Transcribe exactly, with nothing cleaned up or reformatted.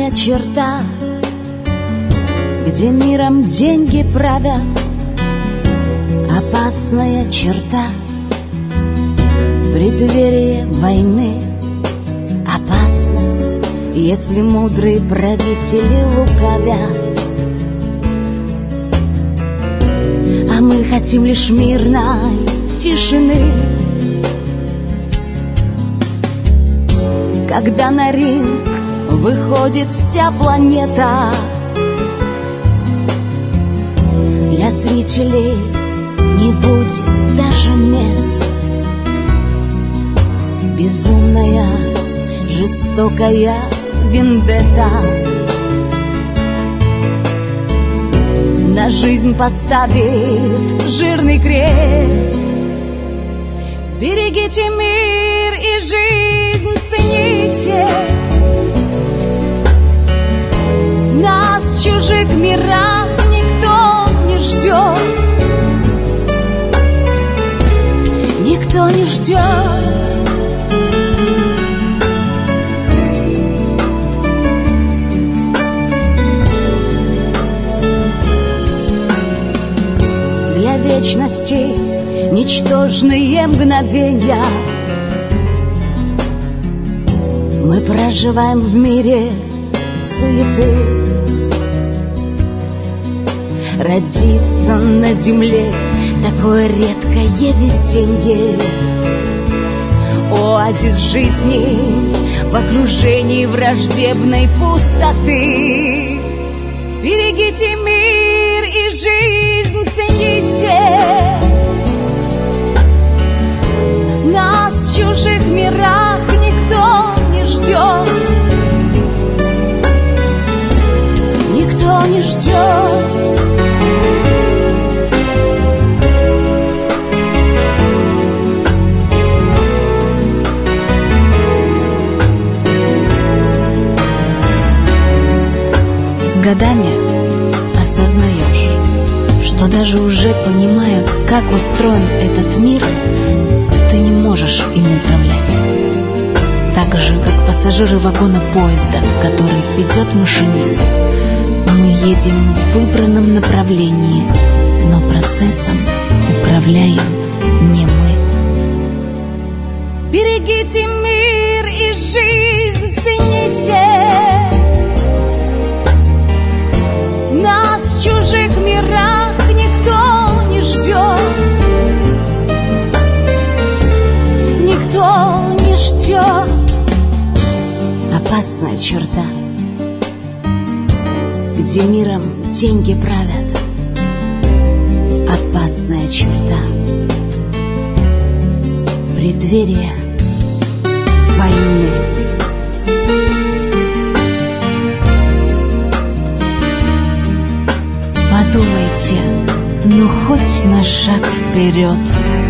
Опасная черта, где миром деньги правят. Опасная черта, преддверие войны. Опасно, если мудрые правители лукавят. А мы хотим лишь мирной тишины, когда на ринг выходит вся планета. Для зрителей не будет даже мест. Безумная, жестокая вендетта на жизнь поставит жирный крест. Берегите мир и жизнь цените. Нас в чужих мирах никто не ждет. Никто не ждет. Для вечности ничтожные мгновения. Мы проживаем в мире суеты. Родиться на земле такое редкое весенье. Оазис жизни в окружении враждебной пустоты. Берегите мир и жизнь цените. Нас в чужих мирах никто не ждет. Никто не ждет. С годами осознаешь, что даже уже понимая, как устроен этот мир, ты не можешь им управлять. Так же, как пассажиры вагона поезда, который ведет машинист. Мы едем в выбранном направлении, но процессом управляем не мы. Берегите мир и жизнь цените. Нас в чужих мирах никто не ждет. Никто не ждет. Опасная черта, где миром деньги правят. Опасная черта, преддверие войны. Подумайте, ну хоть на шаг вперед.